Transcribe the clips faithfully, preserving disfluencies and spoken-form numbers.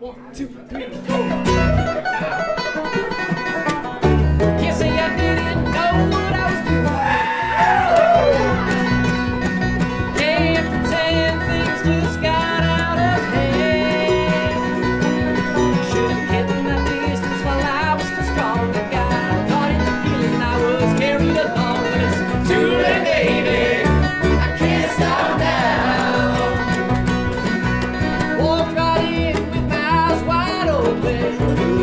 One, two, three, four. Can't say I didn't know what I was doing. Can't pretend things just got out of hand. Should've kept my distance while I was still strong. I got caught in the feeling I was carried along. But it's too late, baby. I can't stop now. Walk right in with my eyes wide open.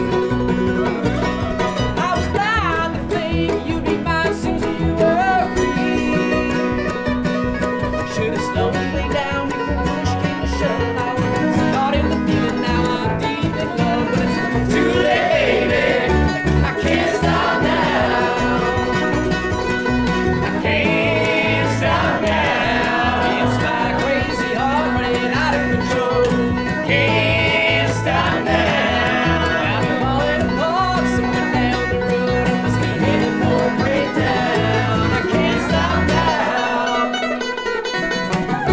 I was blind to think you'd be mine soon as you were free. Should've slowed me down before push came to shove. I was caught in the feeling, now I'm deep in love. But it's too late, baby. I can't stop now. I can't stop now. It's my crazy heart running out of control. Can't stop now. I'm falling apart somewhere down the road. I must be headed for a breakdown. I can't stop now.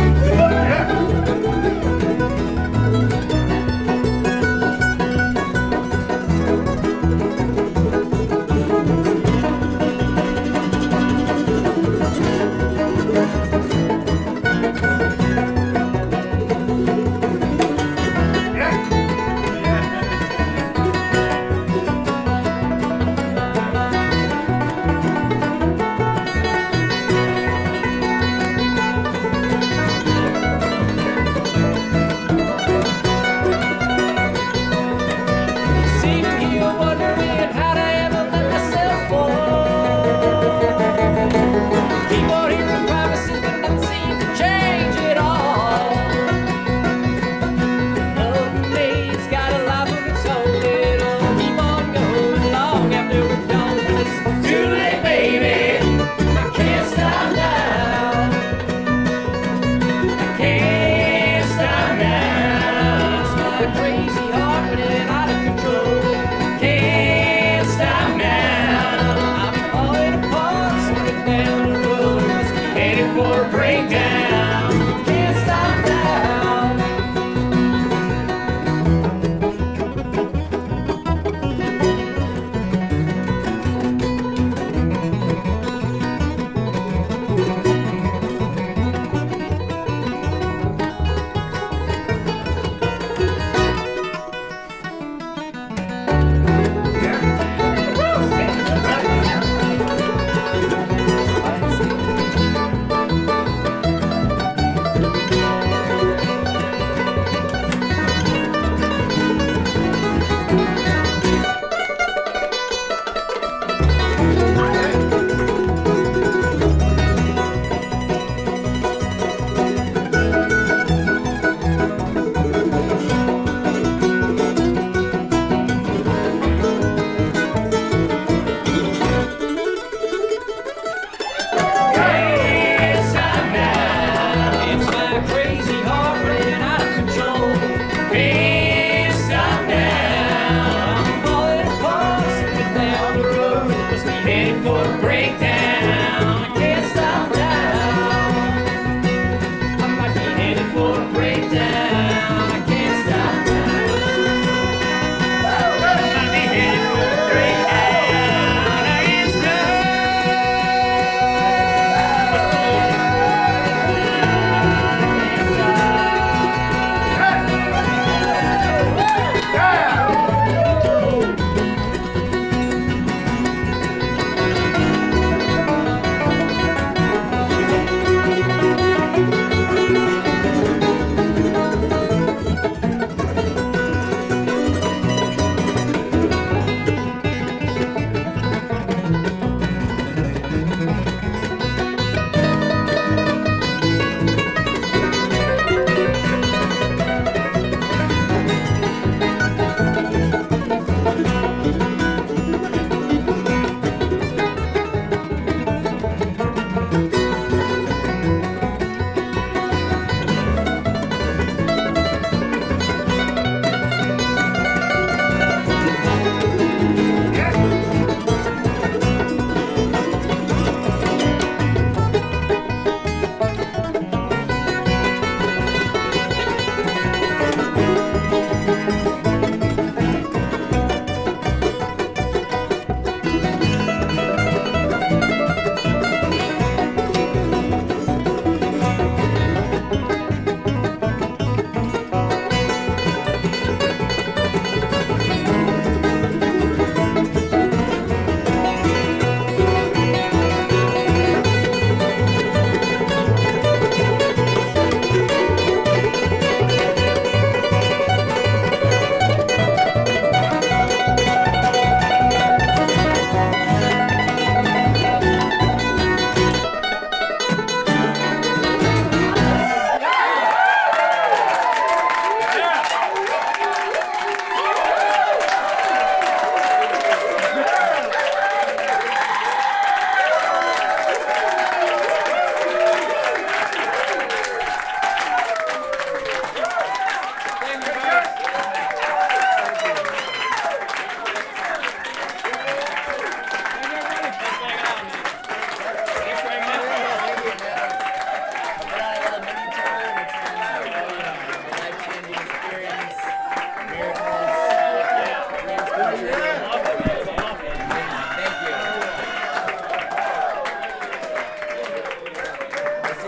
Sitting here wondering how to ever let myself fall. Keep on hearing promises, but nothing seems to change at all. Love made's got a life of its own. It'll keep on going long after we're gone. But it's too late, baby. I can't stop now. I can't stop now. It's my crazy heart running out of control. Can't stop now. I'll be falling apart somewhere down the road. Must be headed for a breakdown. Can't stop now.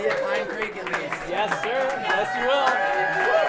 See you at Pine Creek at least. Yes, sir. Yes, you will.